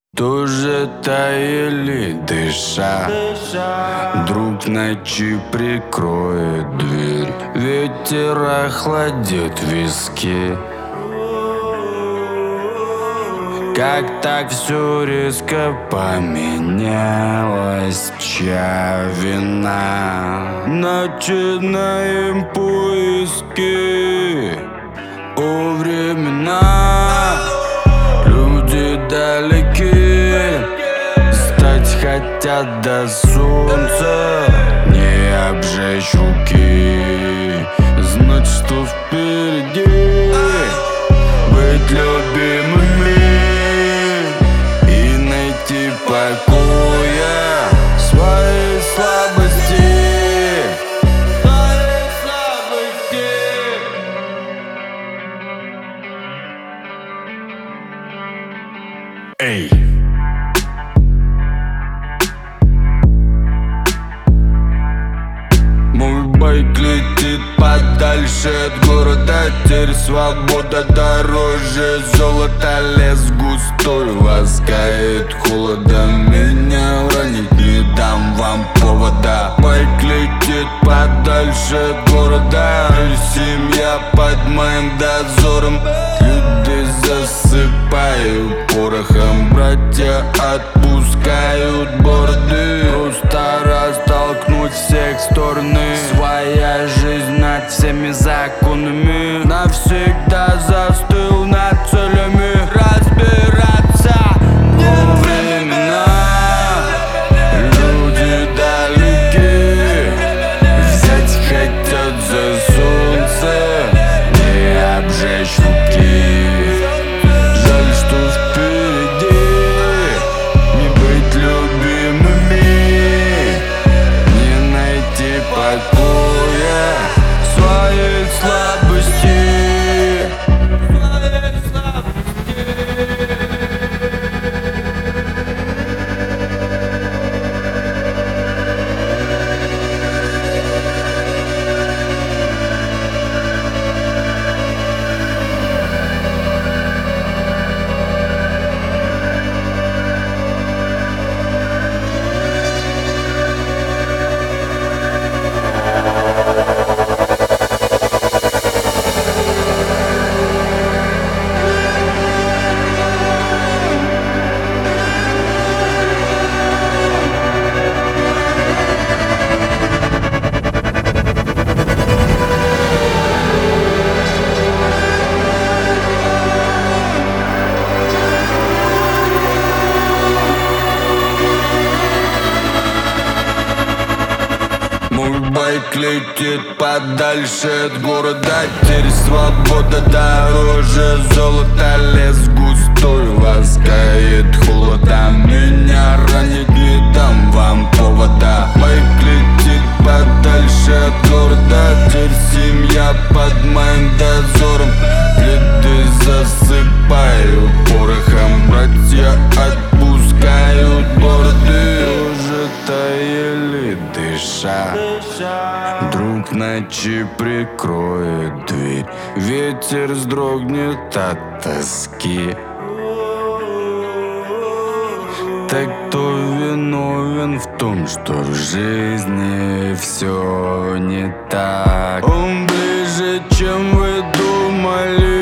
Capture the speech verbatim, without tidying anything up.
Тоже таяли, дыша, друг ночи прикроет дверь. Ветер охладит виски. Как так все резко поменялось, чья вина? Начинаем поиски о времена. Люди далеки, стать хотят до солнца, не обжечь руки. Знать, что впереди, быть любимыми и найти покоя в своей слабости. Эй! Мой байк летит подальше от города. Теперь свобода дороже золота. Лес густой ласкает холодом. Меня уронить не дам вам повода. Байк летит подальше от города. Семья под моим дозором. Люди засыпают порохом. Братья отпускают борды. Просто растолкнуть всех в стороны. Своя жизнь над всеми законами. Навсегда застыл над целями. Разбираться во времена. Люди далеки, взять хотят за солнце, не обжечь руки. Жаль, что впереди не быть любимыми, не найти покоя в своей слабости. Мой байк летит подальше от города. Теперь свобода дороже золота. Лес густой ласкает холодом. Меня ранить не дам вам повода. Байк летит подальше от города. Теперь семья под моим дозором. Следы засыпаю порохом. Братья отпускают борды. Уже таяли, дыша, друг ночи прикроет дверь. Ветер вздрогнет от тоски. Так кто виновен в том, что в жизни все не так? Он ближе, чем вы думали.